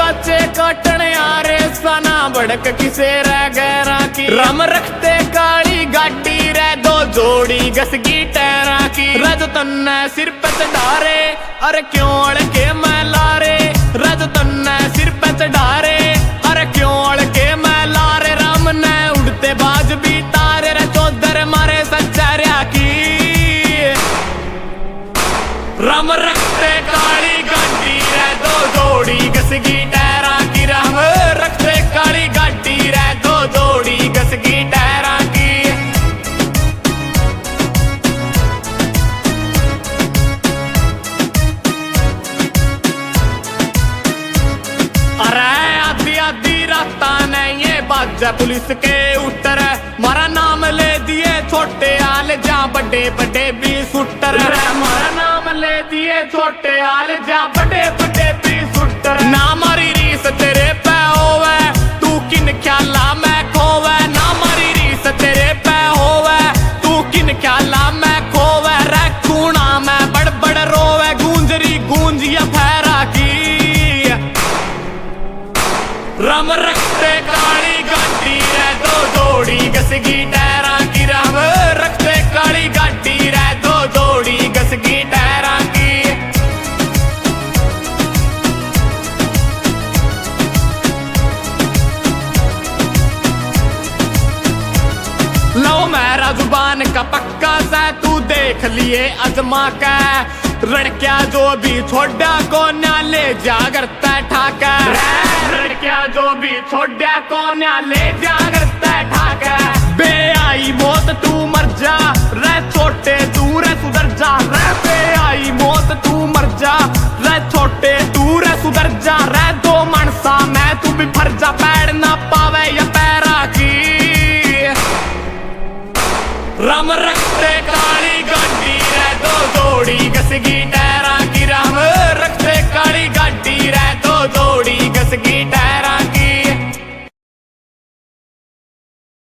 बच्चे कटने आ रे सना भड़क किसे रह गैरा की रम रखते काली गाड़ी रे दो जोड़ी घसगी टैरा की रज तन्ने सिर पे चढ़ारे अरे क्यों अड़के मैं लारे रज तन्ने सिर पे चढ़ारे अरे क्यों अड़के मैं लारे राम ने उड़ते बाज भी तारे रे चौधर मारे सच्चार्या की रम रखते काली गाड़ी रे दो जोड़ी घसगी टैरा की रम रखते काली गाड़ी रे दो जोड़ी घसगी टैरा की अरे आधी आधी राता ने ये बाजा पुलिस के उतर मारा नाम ले दिए छोटे आल जा बड़े बड़े भी सुटर मारा नाम ले दिए छोटे आल जा बड़े बड़े भी सुटर ना मारी रीस तेरे पे होवे तू किन ख्याला मैं खोवे ना मारी रीस तेरे पे होवे तू किन ख्याला मैं खोवे रे खूना मैं बड़ बड़ रोवे गूंजरी गूंजिया फैरा की रम रखते काली गाड़ी रे दो जोड़ी घसगी टैरा की रम रखते काली गाड़ी रे दो जोड़ी घसगी टैरा की लो मेरा जुबान का पक्का सा तू देख लिए अजमा का लड़किया जो भी छोड़ा को न्याले जागरता ठाका लड़किया जो भी छोड़ा को न्याले जागरता ठाका बे आई मौत तू मर जा रे छोटे तू रे सुधर जा रे बे आई मौत तू मर जा रे छोटे तू रे सुधर जा रे दो मनसा मैं तू भी फर जा।